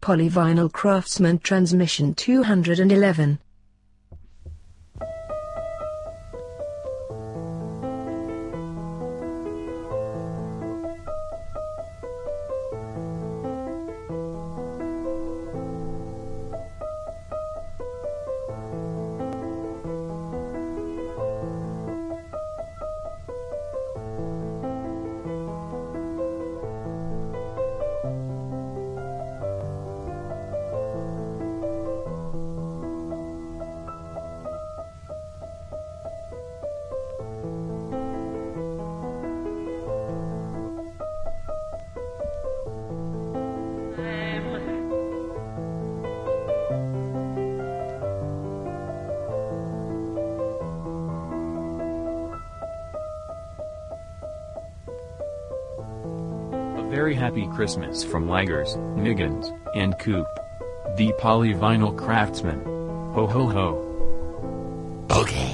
Polyvinyl Craftsman Transmission 211. Very happy Christmas from Lagers, Niggins, and Coop. The Polyvinyl Craftsman. Ho ho ho. Okay.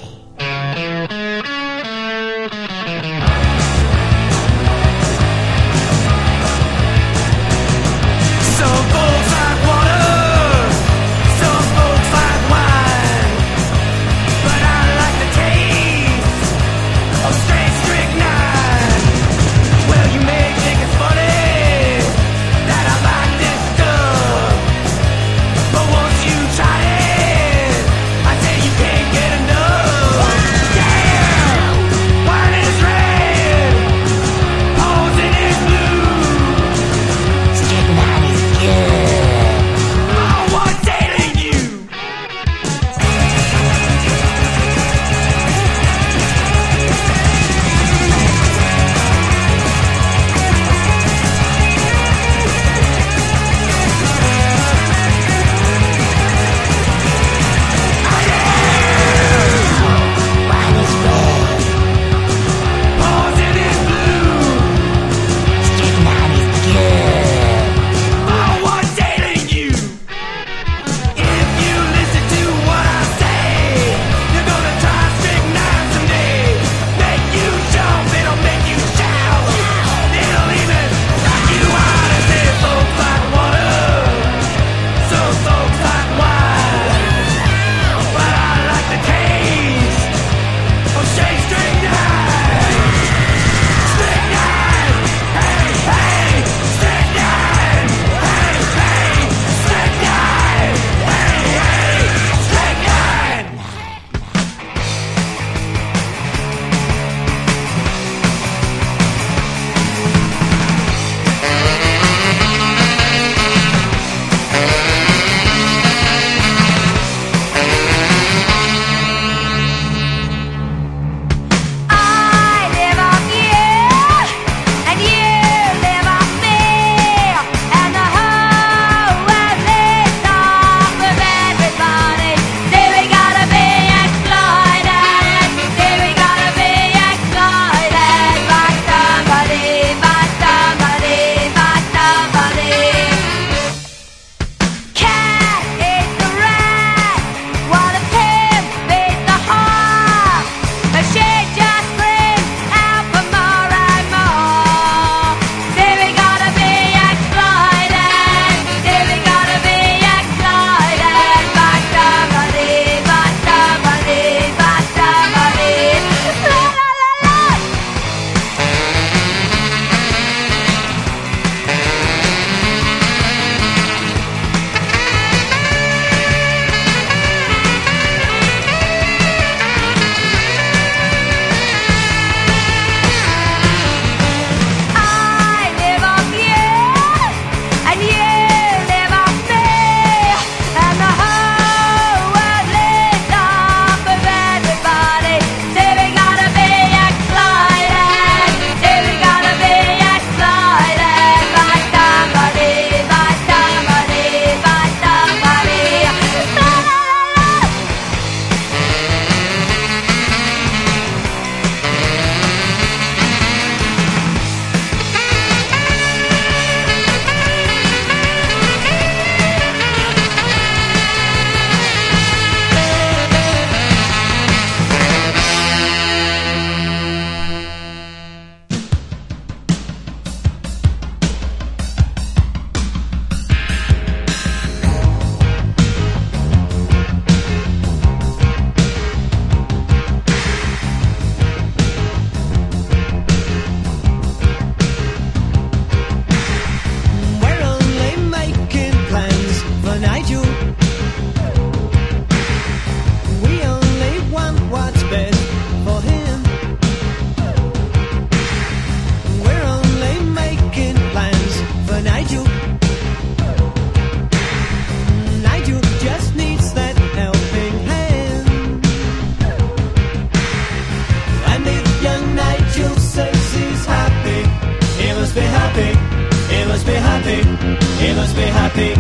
Some folks like water, some folks like wine, but I like the taste of straight strychnine. Well, you may think it's funny that I like this stuff, but once you try it, I say you can't get enough.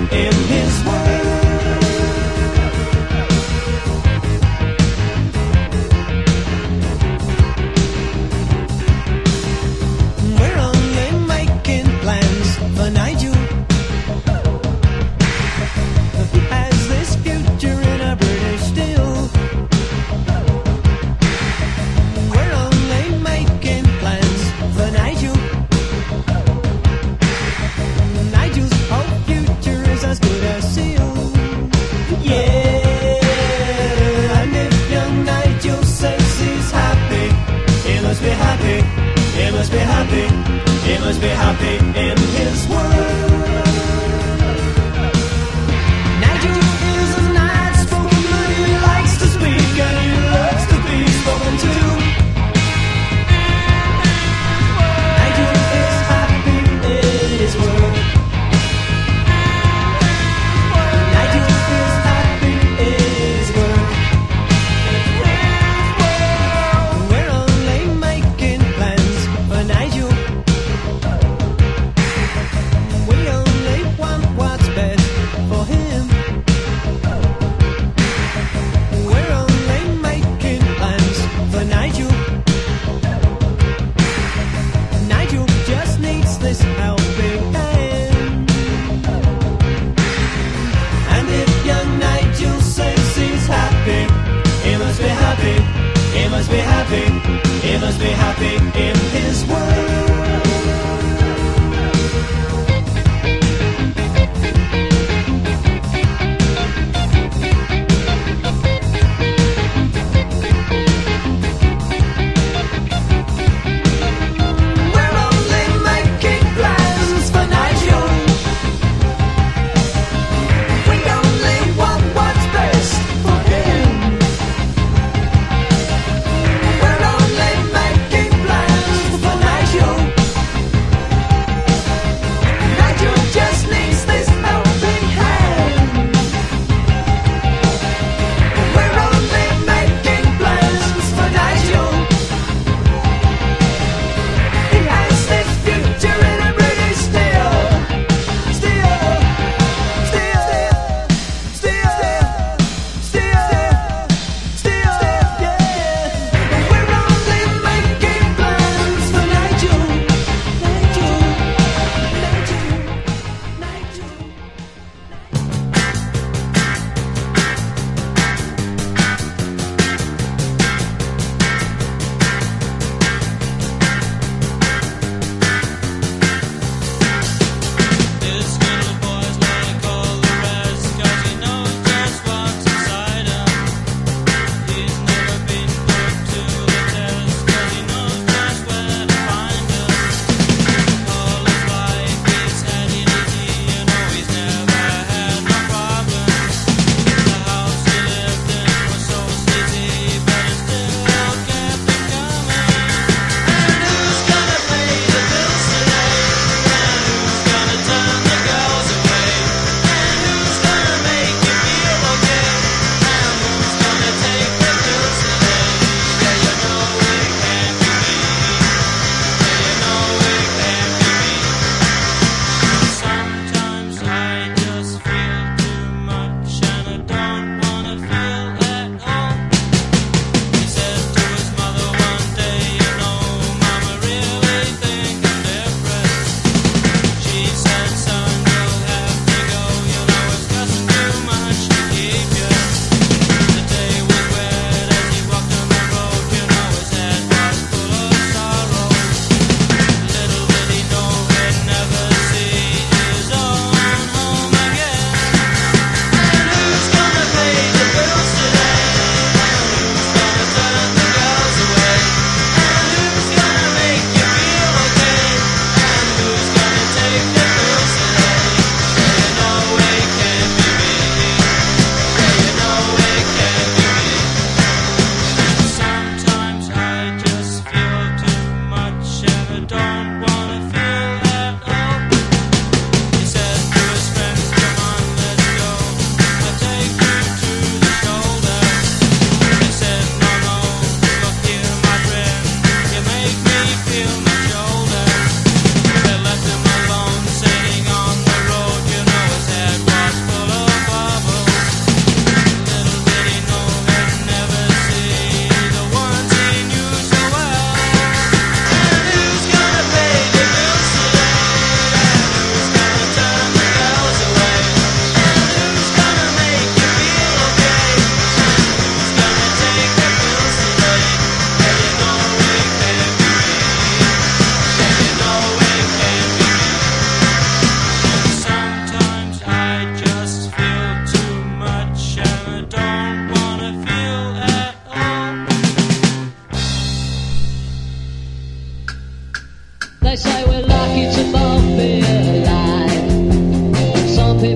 in his world. We're only making plans for Nigel, who has this future in a British steel. We're only making plans for Nigel. Nigel's whole future is as good as sealed.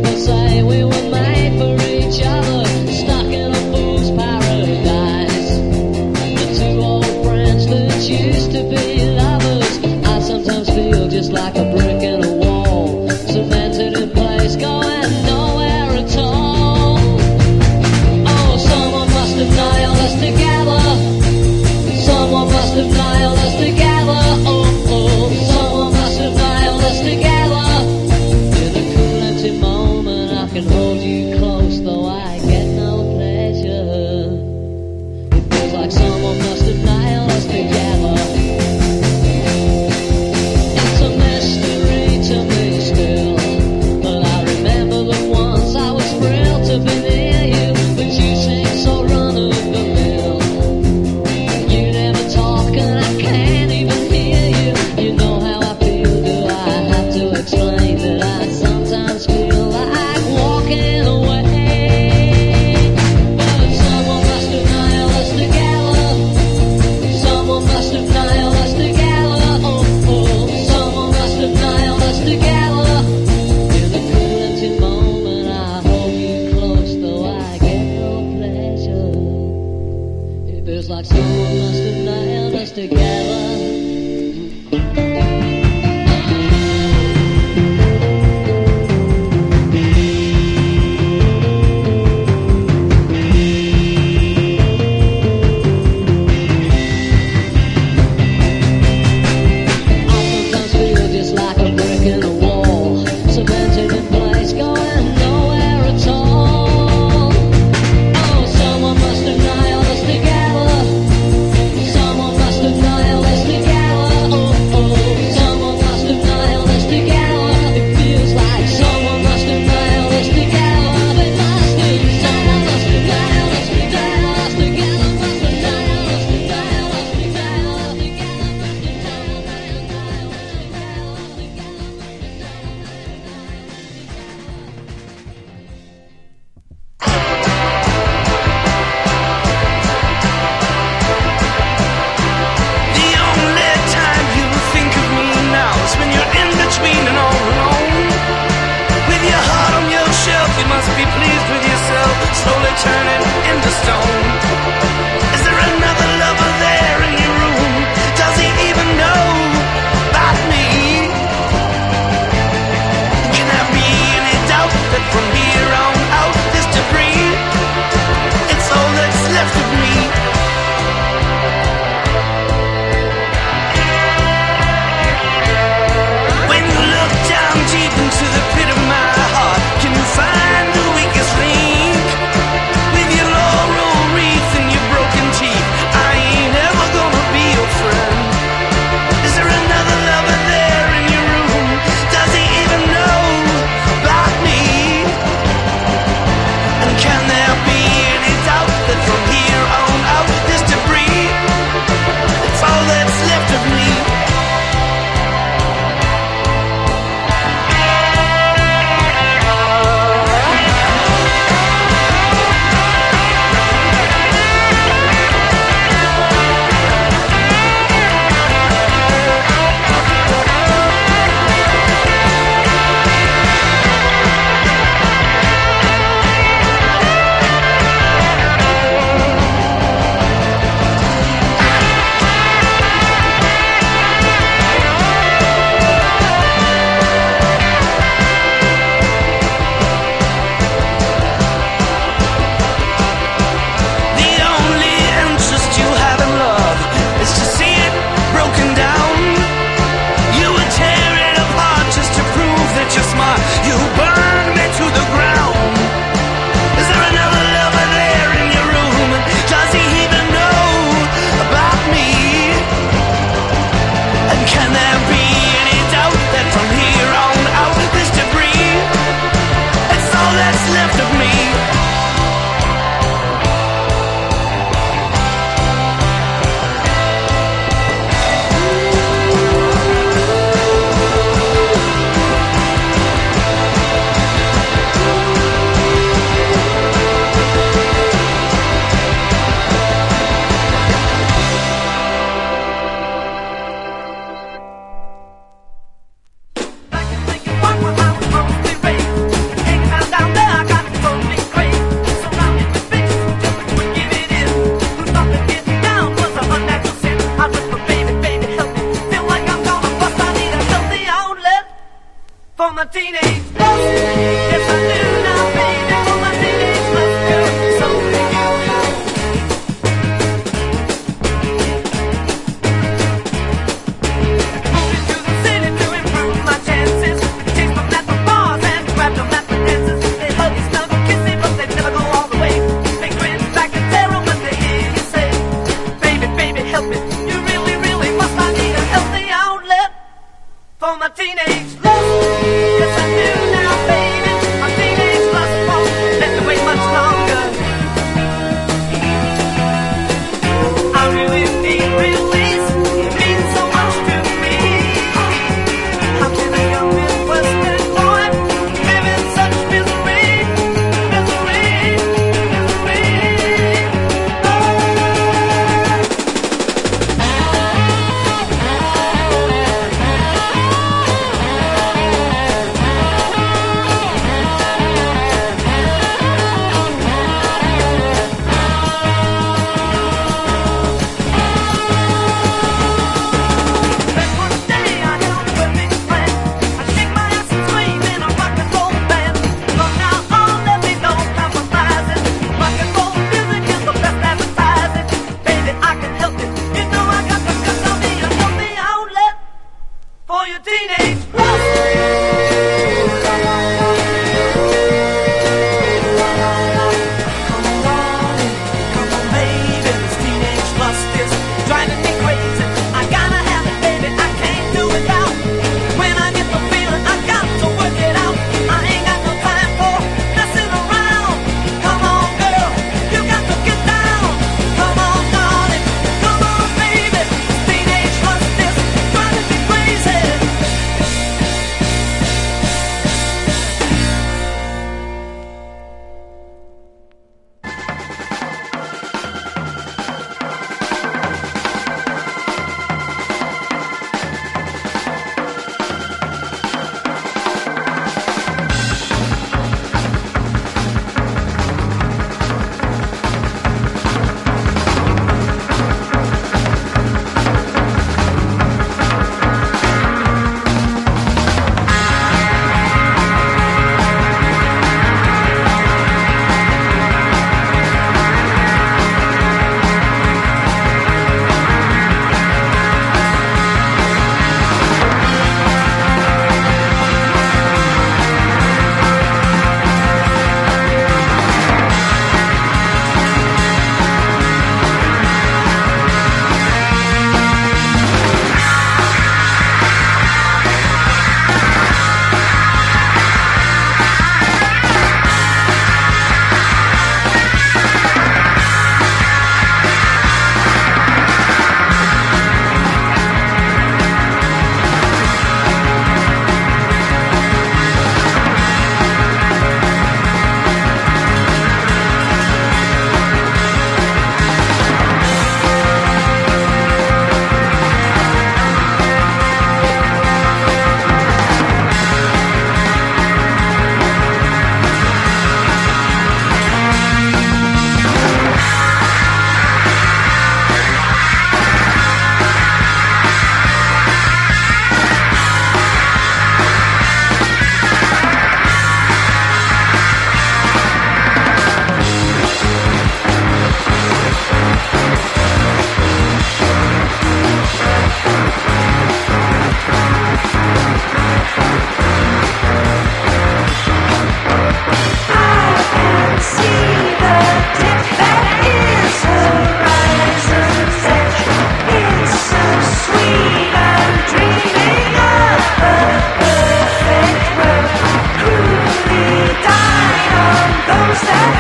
Hanging out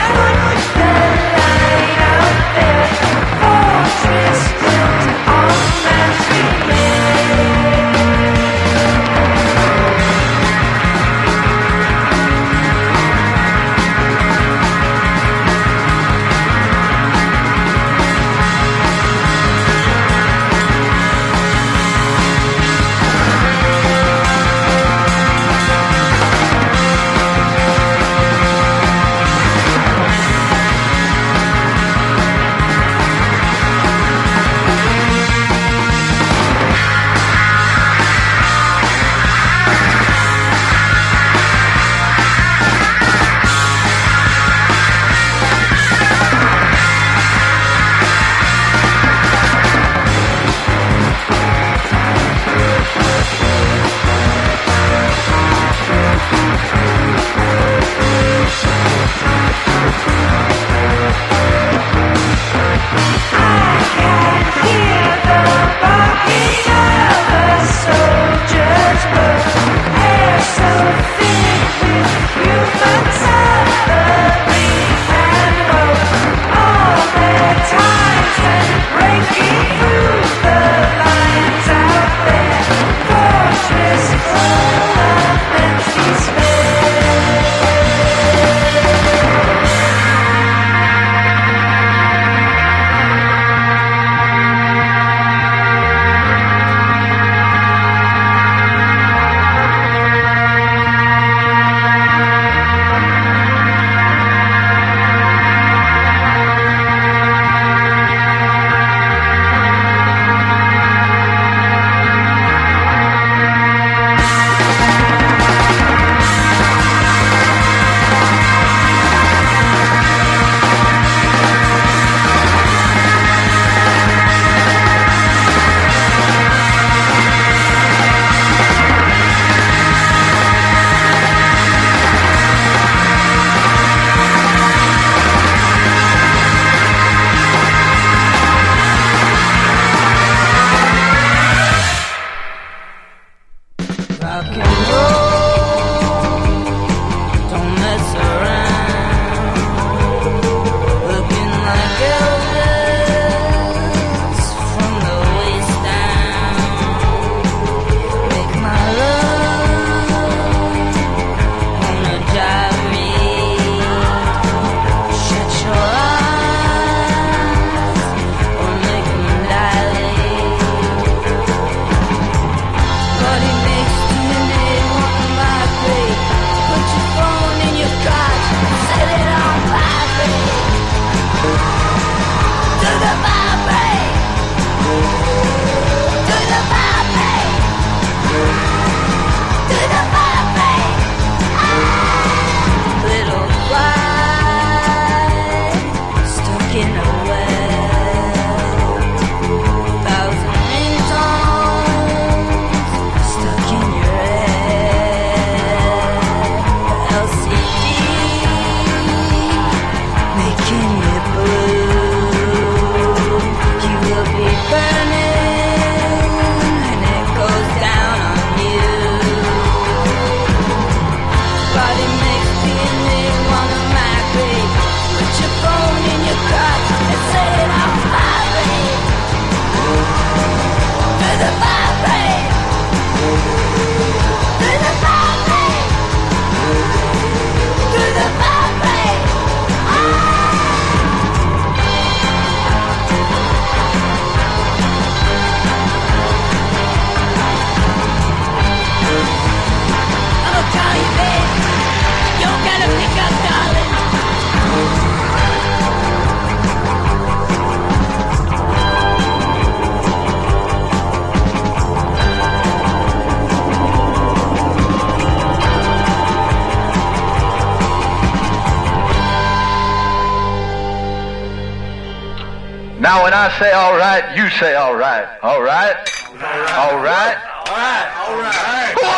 Now when I say all right, you say all right. All right? All right? All right. All right. Well,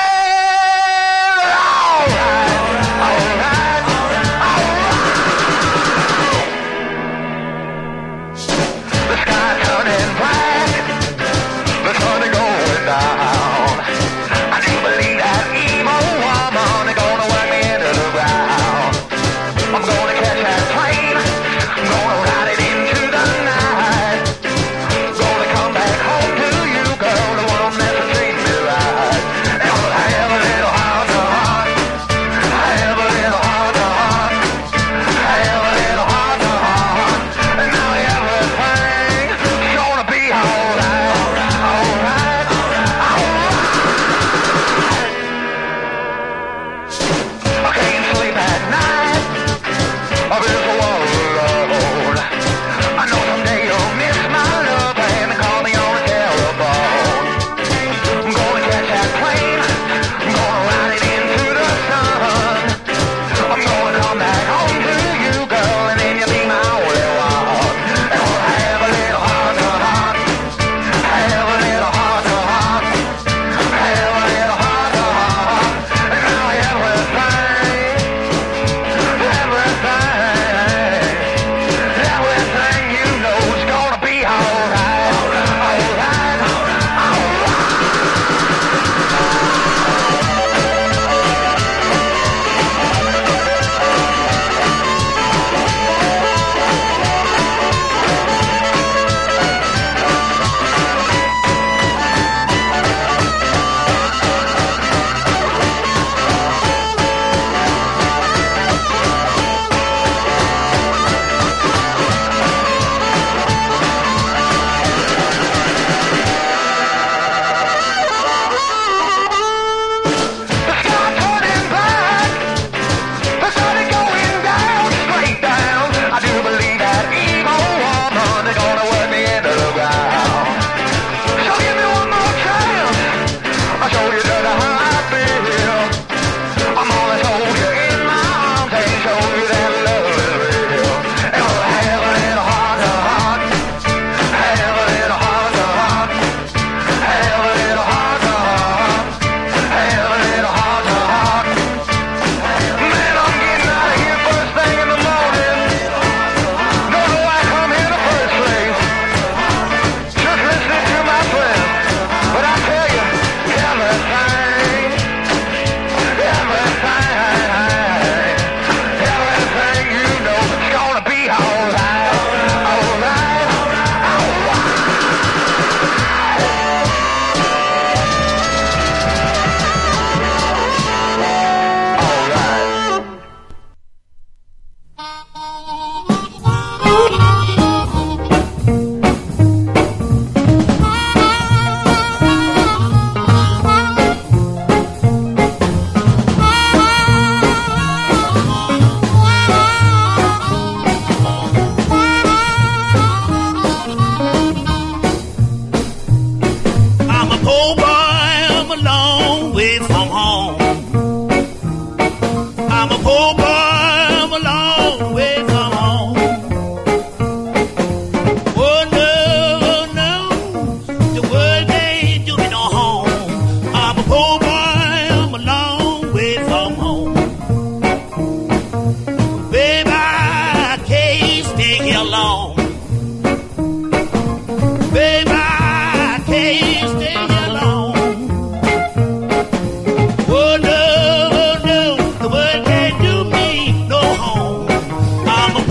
all right. All right. All right. The sky turning black. The sun is going down. I do believe that evil woman is gonna work me into the ground. I'm gonna catch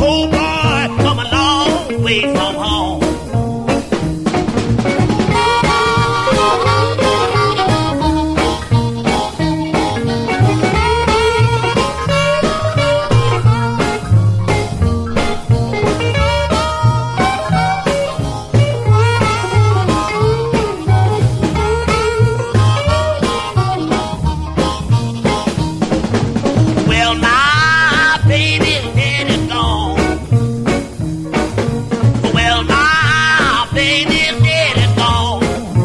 poor boy from a long way from home. Well, my baby dead and gone. Well, my baby dead and gone.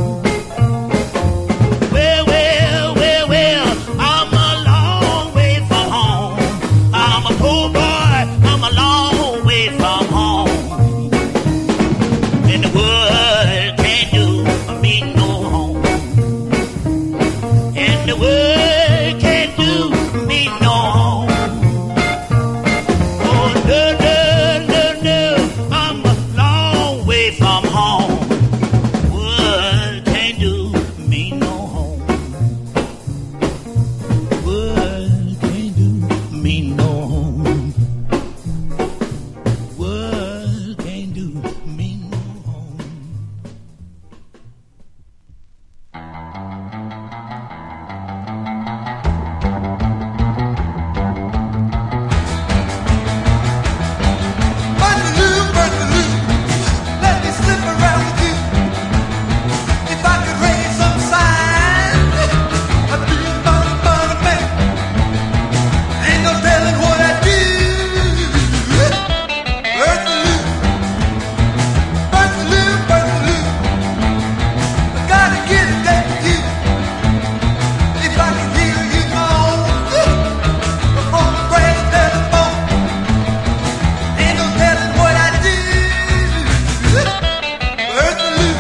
Well, well, well, well, I'm a long way from home. I'm a poor boy, I'm a long way from home. And the world can't do me no home. And the world can't do me no home. Oh, no, no, no, no, I'm a long way from home. World can't do me no home. World can't do me no home. World can't do me no home. Butterloo, let me slip around with you. If I could raise some sign, I'd be a funny man. Ain't no telling what I'd do. Butterloo, I gotta get it back to you. If I could hear you moan on the brass telephone. Ain't no telling what I do. Butterloo,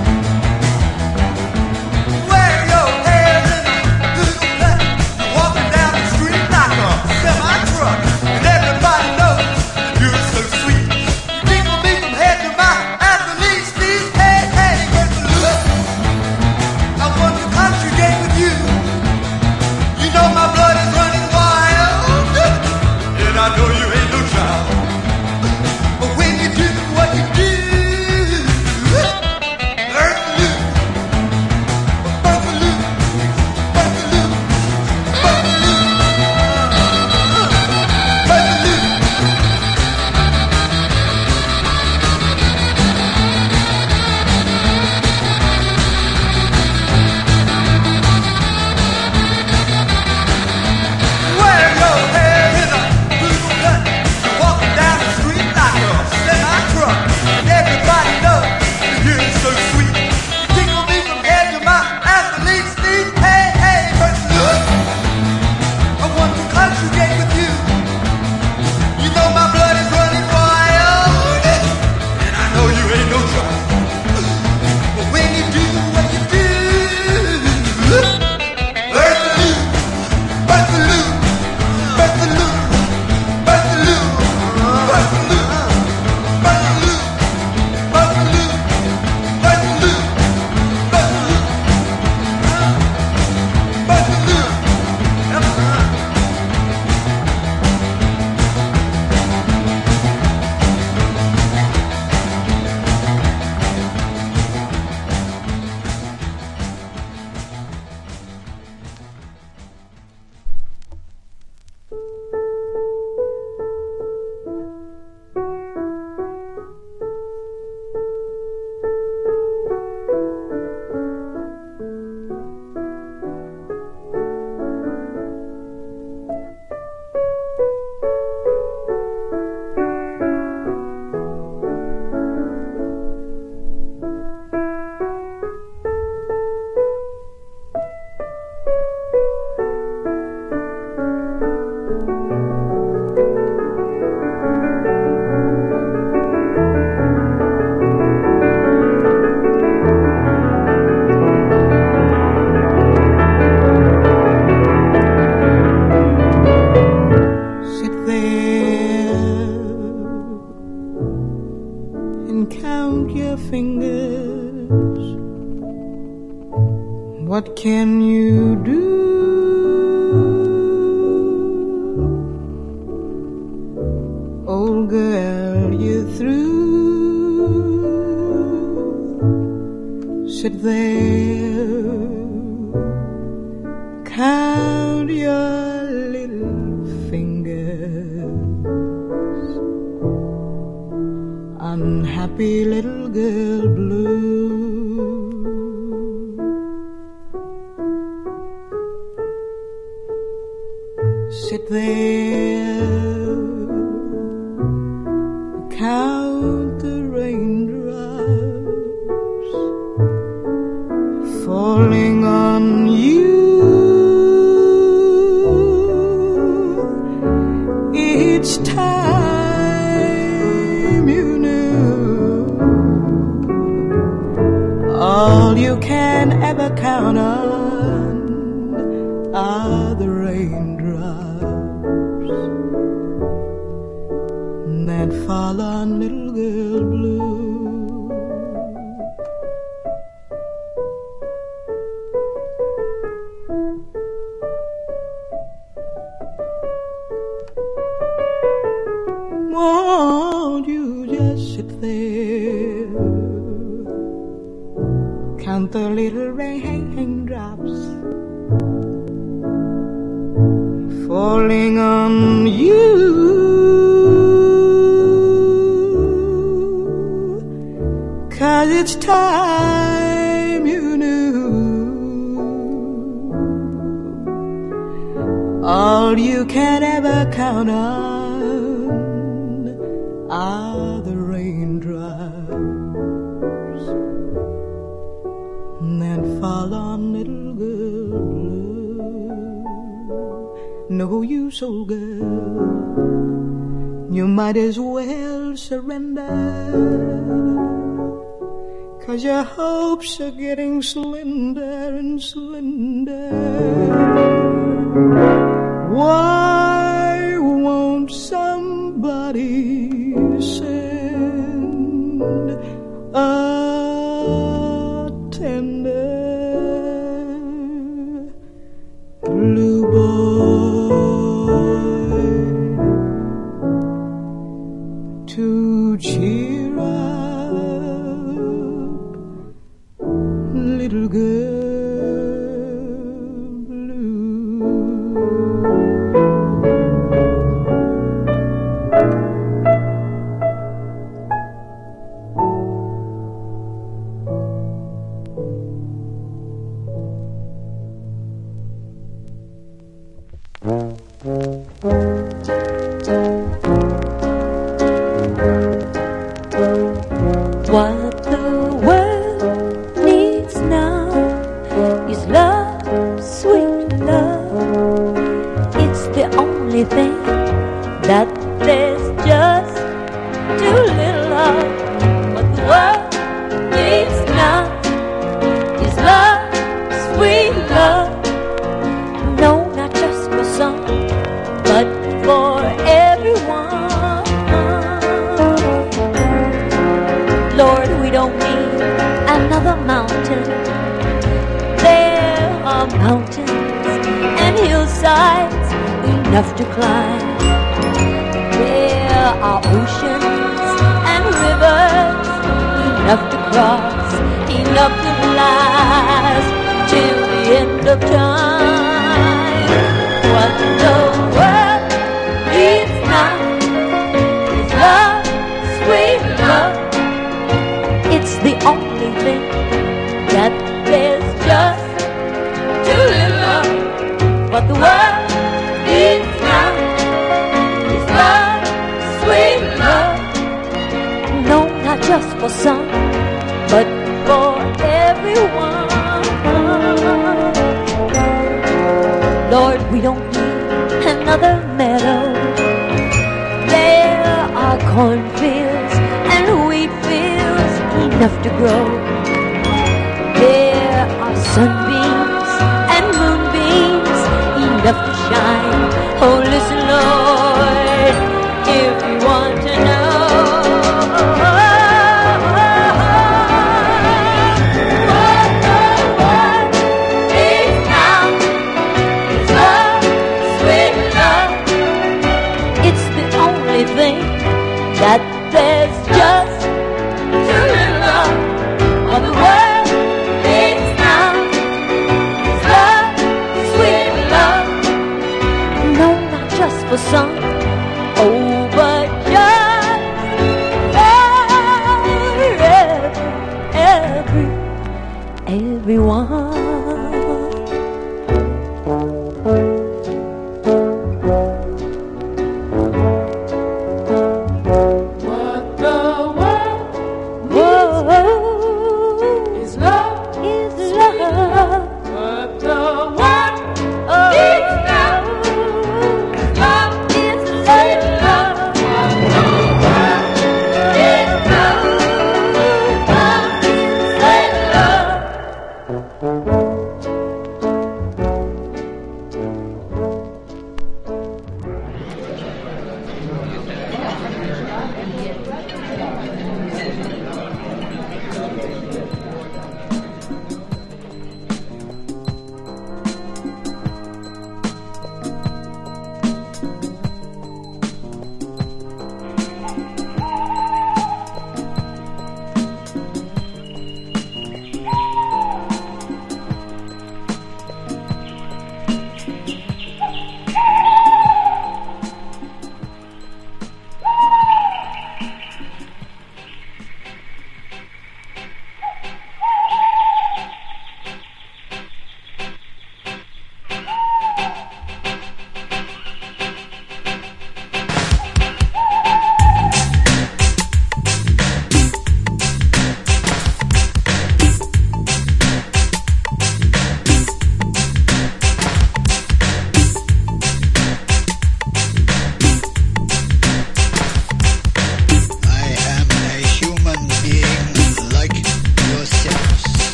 wear your hair in a little knot, walking down the street like a semi-truck, and everybody knows you're so sweet. You tickle me from head to my athlete's knees. Hey, hey, Butterloo, I want to conjugate with you. You know my blood is running wild, and I know you ain't no child. But when you do what you do, Butterloo, Butterloo, Butterloo, Butterloo, Butterloo. Wear your hair in a little knot, walking down the street like a semi-truck, and everybody knows that you're so sweet. You tickle me from head to my athlete's knees. Hey, hey, Butterloo, I want to conjugate with you. You know my blood is running wild, and I know you ain't no child. But when you do what you do, Butterloo, Butterloo, Butterloo, Butterloo, Butterloo, Butterloo, Butterloo, Butterloo, Butterloo, What can you do? Oh, old girl, you're through. Sit there, count your little fingers. Unhappy little girl blue. Sit there, count the raindrops falling on you. Each time you knew all you can ever count on are the raindrops that fall on little girl blue. Won't you just sit there, count the little raindrops falling on you. 'Cause it's time you knew all you can ever count on are the raindrops that fall on little girl blue. No use, old girl, you might as well surrender, 'cause your hopes are getting slender and slender. Why won't somebody send a tender blue boy to cheer up little girl blue? What the world needs now is love, sweet love. It's the only thing that there's just too little of. What the world needs now is love, sweet love. No, not just for some, but for everyone. Lord, we don't need another mountain. There are mountains and hillsides enough to climb. There are oceans and rivers enough to cross, enough to last till the end of time. What the world needs now is love, sweet love. It's the only thing that there's just too little of. What the world needs now is love, sweet love. No, not just for some, but for everyone. Lord, we don't need another meadow. There are cornfields and wheat fields enough to grow. There are sunbeams and moonbeams enough to shine. Oh, listen, Lord, if you want to know. What the world needs now is love, sweet love. It's the only thing that there's just too little love. What the world needs now is love, sweet love. No, not just for some, oh, but just for everyone.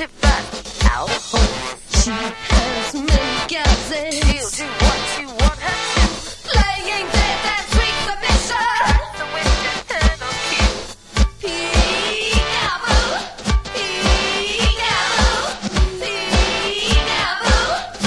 to find out a home. She has many gals and she'll do what you want her to. Laying dead and sweet submission. Tries to win your eternal kill. Peekaboo, peekaboo, peekaboo,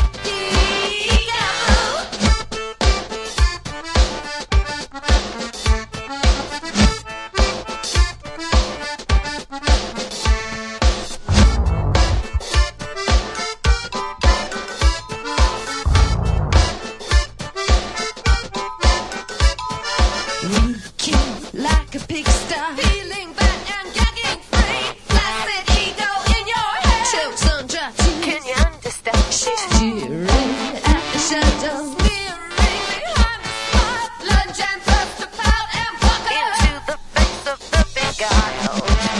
like a pigsty, feeling bad and gagging free. Flaccid ego in your head, chokes on dry tears. Can you understand? She's jeering at the shadow, sneering behind the smile. Lunge and thrust to pout and fuck her into the face of the beguile.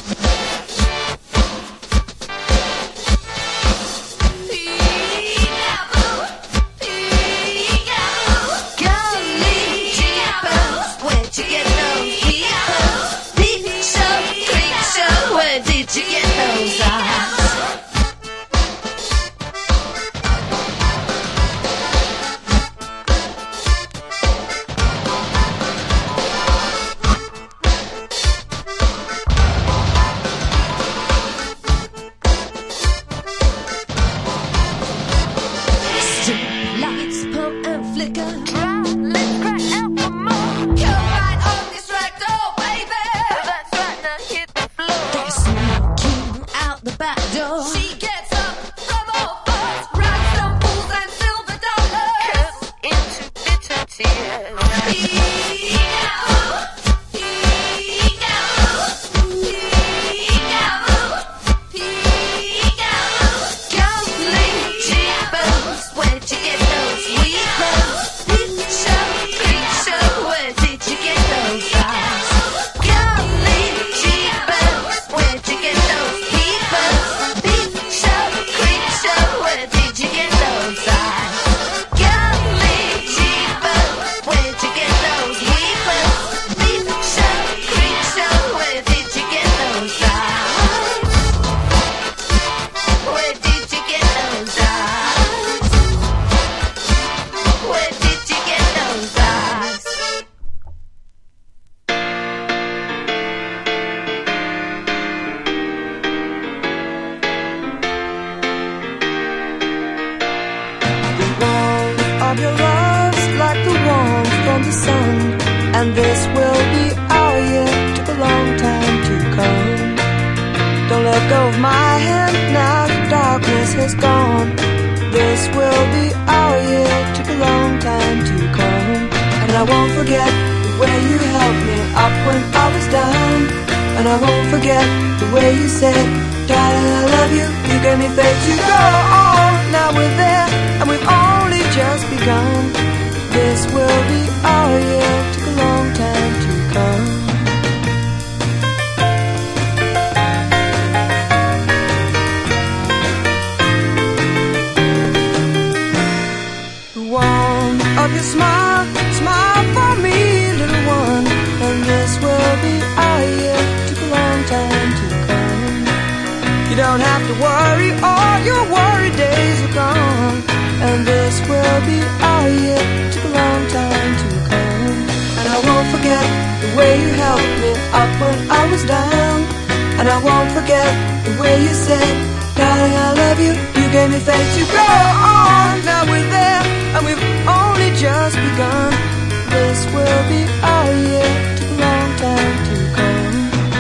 Peekaboo, peekaboo, golly jeepers, where'd you get those peepers? Peep show, creep show, where did you get those eyes? Lights pump and flicker. Let's crack out for more. Come right on this ragdoll, baby. That's right, now hit the floor. They're sneaking out the back door. She gets up from all fours, rhinestone fools and silver dollars, curls into bitter tears. Peekaboo, peekaboo, peekaboo, peekaboo, ghostly jeepers, where'd you get those weepers? Peep show, creep show, where did you get those eyes? Golly jeepers, where'd you get those peepers? Peep show, creep show, where did you get those eyes? Golly jeepers, where'd you get those weepers? Peep show, creep show, where did you get those eyes? Where did you get those eyes? Where did you get those eyes? The warmth of your love's like the warmth from the sun, and this will be our year. Took a long time to come. Don't let go of my hand now, the darkness has gone. This will be our year. Took a long time to come, and I won't forget the way you held me up when I was down, and I won't forget the way you said, darling, I love you. You gave me faith to go on. Now we're there, and we've only just begun. This will be our year. Took a long time to come. The warmth of your smile, smile for me, little one, and this will be our year. Took a long time to come. You don't have to worry, all your worry days are gone, and this will be our year. Took a long time to come, and I won't forget the way you held me up when I was down, and I won't forget the way you said, darling, I love you. You gave me faith to go on. Now we're there, and we've only just begun. This will be our year. Took a long time to come.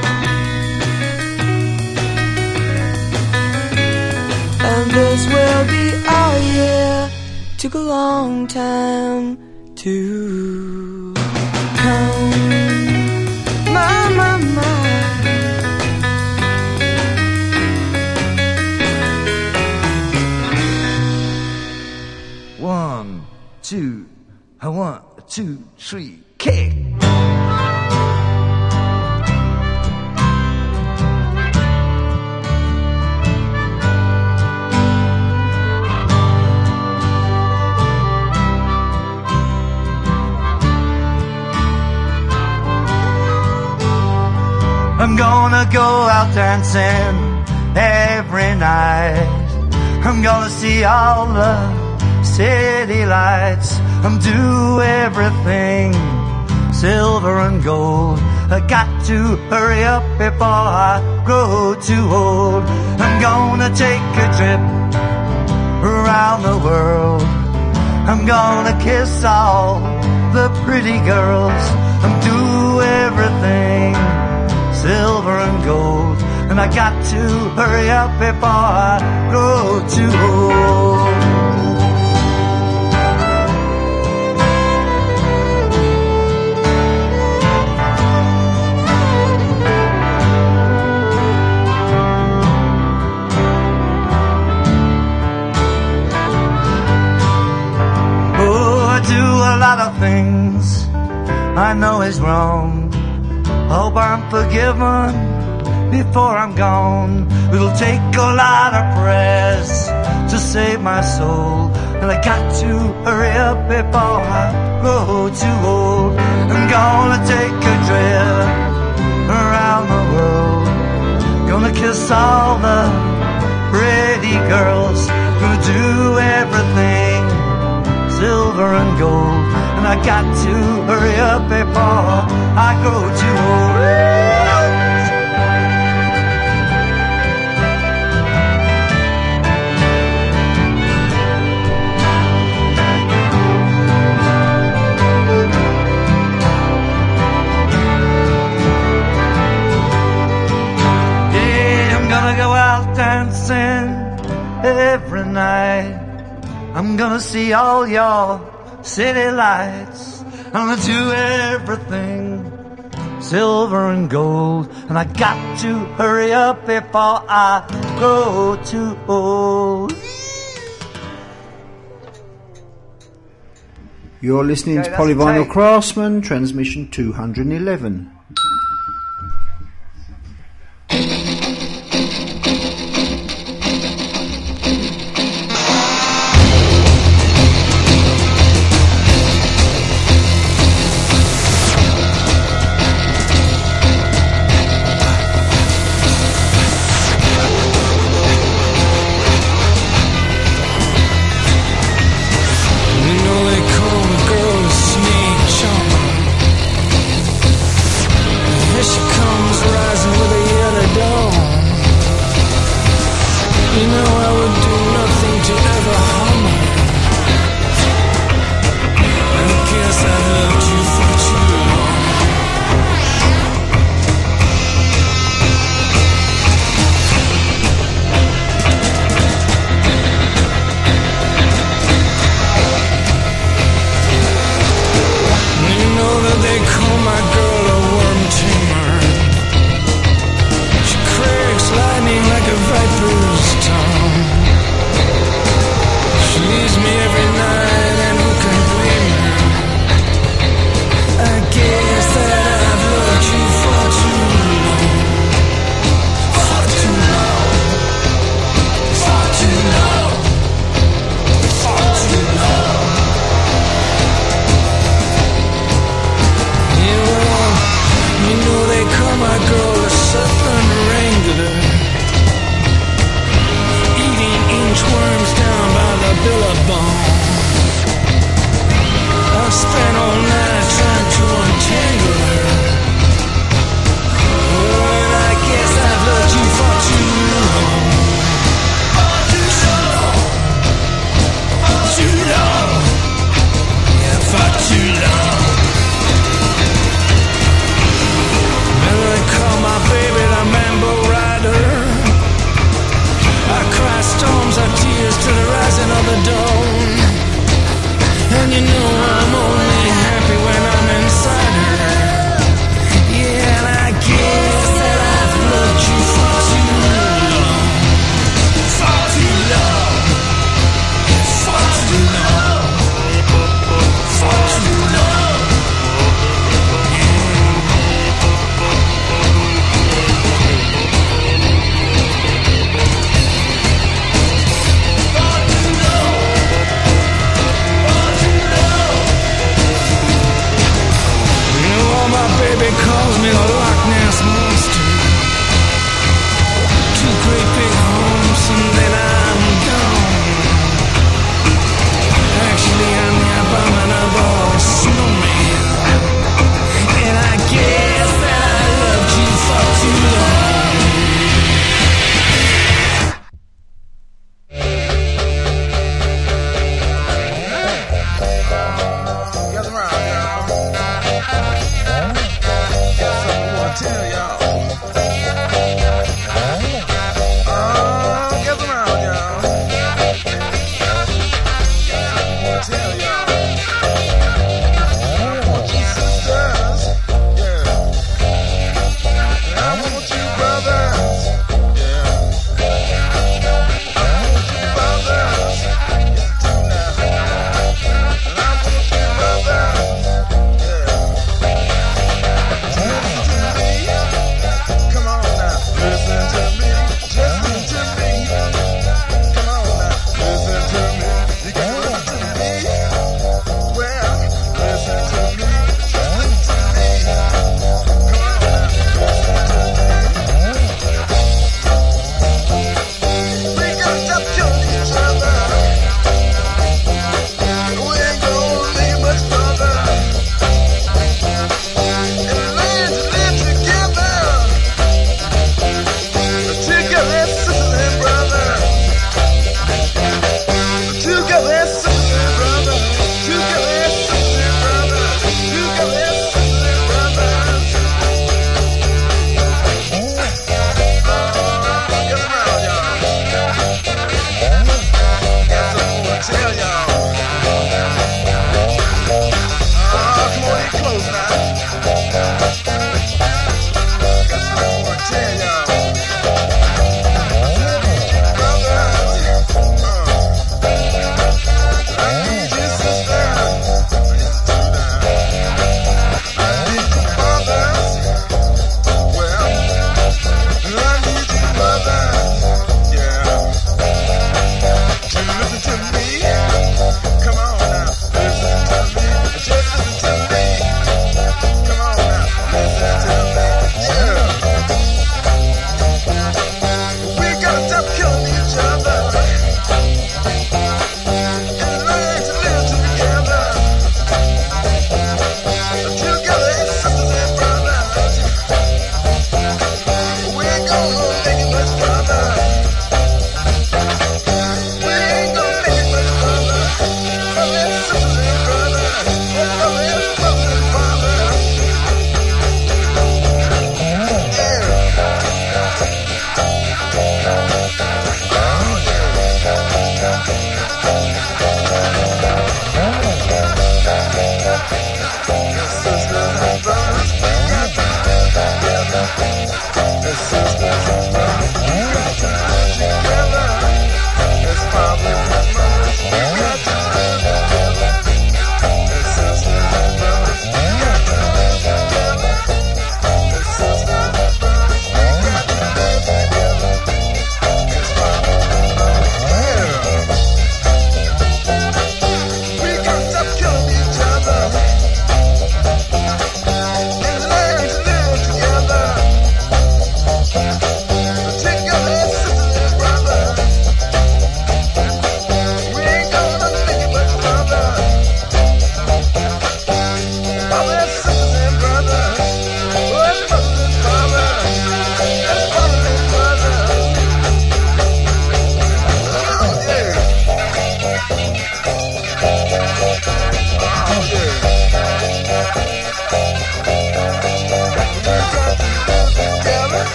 And this will be our year. Took a long time to come. My, my, my. One, two, 1, 2, 3, kick. I'm gonna go out dancing every night. I'm gonna see all the city lights. I'm do everything silver and gold. I got to hurry up before I grow too old. I'm gonna take a trip around the world. I'm gonna kiss all the pretty girls. I'm do everything silver and gold. And I got to hurry up before I grow too old. A lot of things I know is wrong. Hope I'm forgiven before I'm gone. It'll take a lot of prayers to save my soul, and I got to hurry up before I grow too old. I'm gonna take a trip around the world. Gonna kiss all the pretty girls. Gonna do everything silver and gold, and I got to hurry up before I grow too old. Yeah, I'm gonna go out dancing every night. I'm gonna see all your city lights. I'm gonna do everything silver and gold, and I got to hurry up before I grow too old. You're listening to Polyvinyl Craftsman, transmission 211. Lightning like a viper's tongue.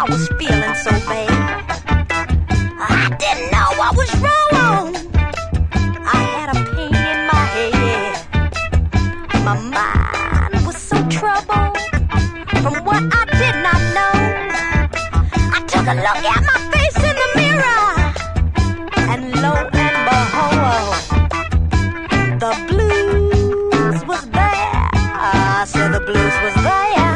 was feeling so bad. I didn't know what was wrong. I had a pain in my head. My mind was so troubled from what I did not know. I took a look at my face in the mirror, and lo and behold, the blues was there. I said the blues was there.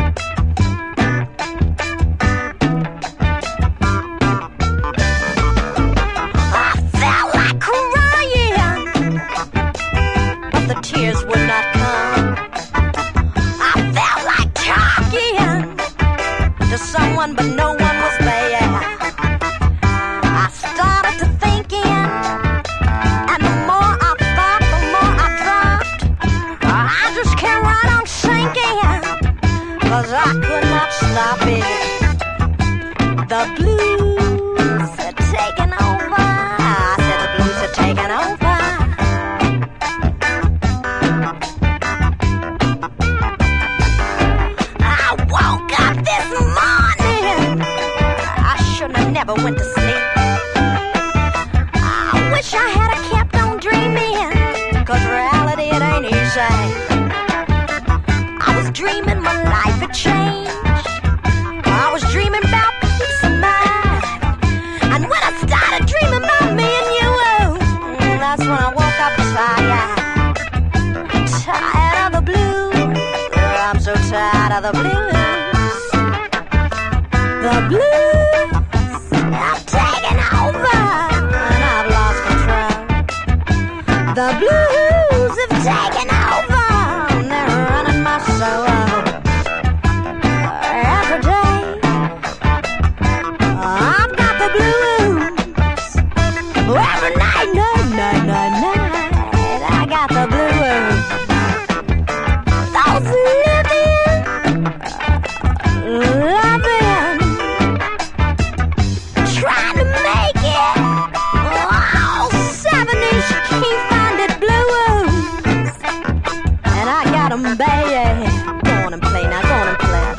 I felt like crying, but the tears would not come. I felt like talking to someone, but no one was there. I started to thinking, and the more I thought, the more I dropped. I just kept right on sinking, 'cause I could not stop it. The blues had taken over. I said the blues had taken over. I woke up this morning. I shouldn't have never went to sleep. I wish I had a kept on dreaming, 'cause reality it ain't easy. I was dreaming my life had changed. I was dreaming about peace of mind. And when I started dreaming about me and you, that's when I woke up tired. Tired of the blues. I'm so tired of the blues. The blues have taken over, and I've lost control. The blues have taken over, and they're running my soul. Every day, I've got the blues. Every night, night, I got the blues. Those living, loving, trying to make it. Oh, 70s, you can't find it blues. And I got 'em bad. Go on and play now, go on and play.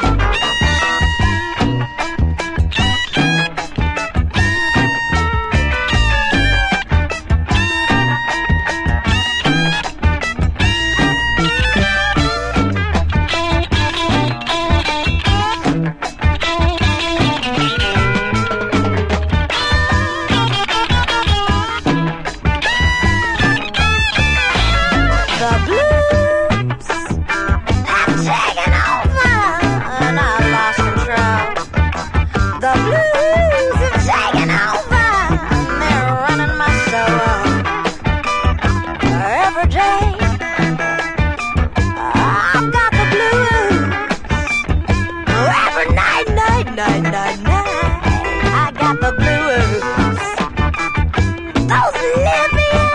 The blues have taken over, and I've lost control. The blues have taken over, and they're running my soul. Every day, I've got the blues. Every night, I got the blues. Those living,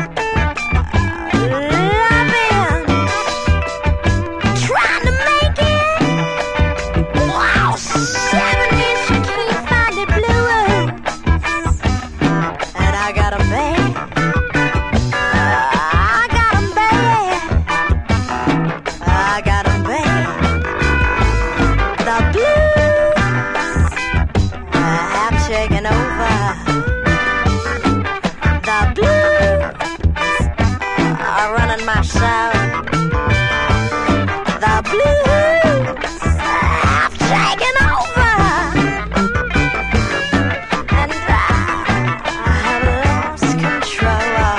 loving, trying to make it. Wow, 70s, you can't find it blues. And I got 'em bad. I got 'em bad. I got 'em bad. The blues have taken over. The blues are running my soul. The blues have taken over, and I have lost control.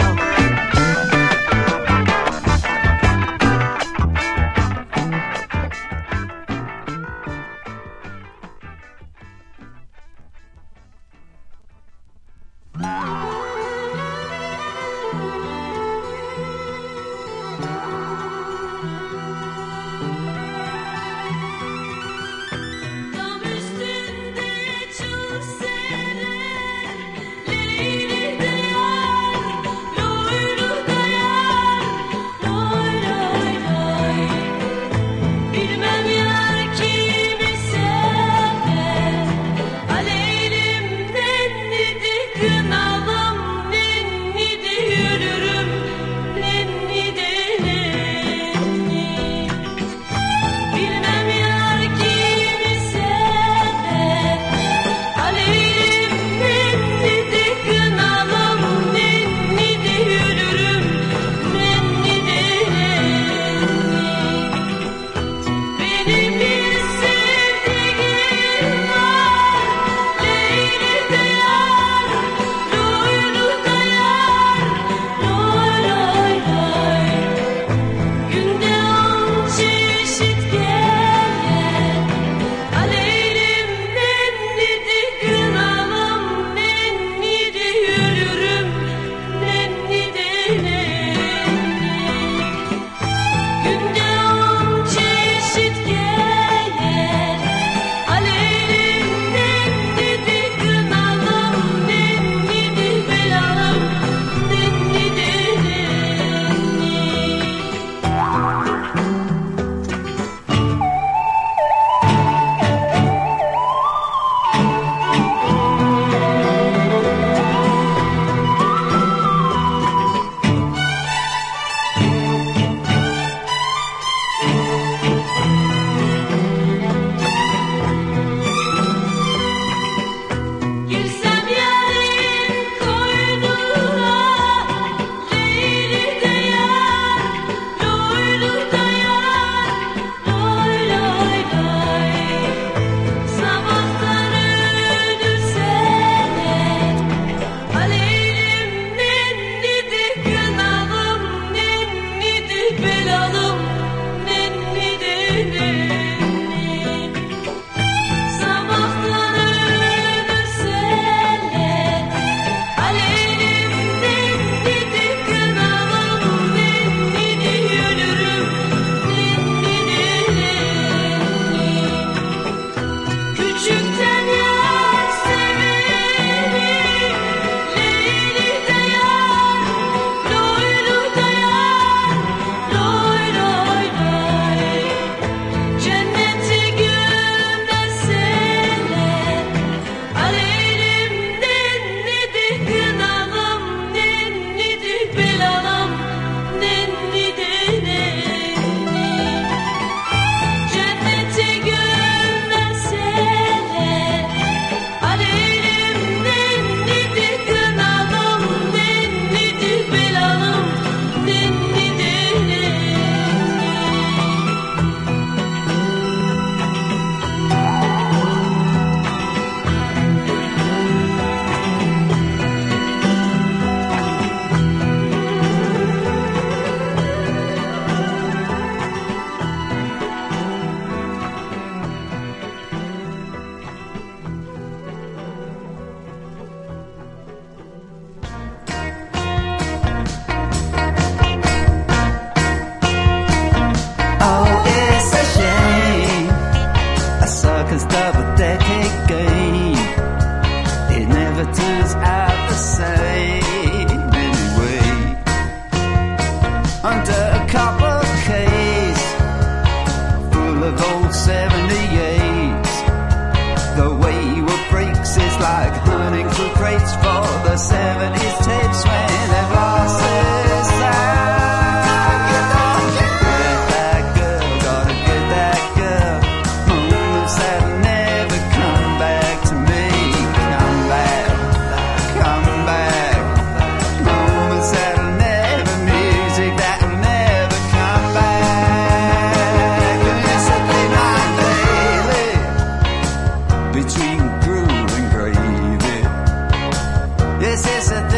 digging through crates for the 70s tapes when they've lost their sound. Get that girl, gotta get that girl. Moments that never come back to me. Come back, come back. Moments that'll never, music that'll never come back. And it's a thing like daily between groove and gravy. Yes, it's a